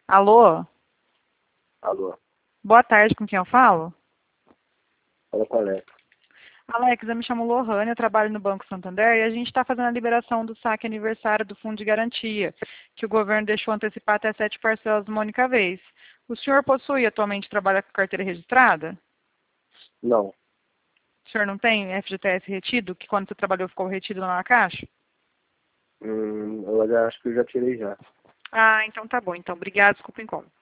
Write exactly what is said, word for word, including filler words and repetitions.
Alô? Alô, Boa tarde, com quem eu falo? fala com o Alex. Alex, eu me chamo Lohane, eu trabalho no Banco Santander e a gente está fazendo a liberação do saque aniversário do Fundo de Garantia, que o governo deixou antecipar até sete parcelas de uma única vez. O senhor possui atualmente trabalha com carteira registrada? Não, O senhor não tem F G T S retido, que quando você trabalhou ficou retido lá na caixa? hum, eu já acho que eu já tirei já. Ah, então tá bom. Então, obrigado, desculpa o incômodo.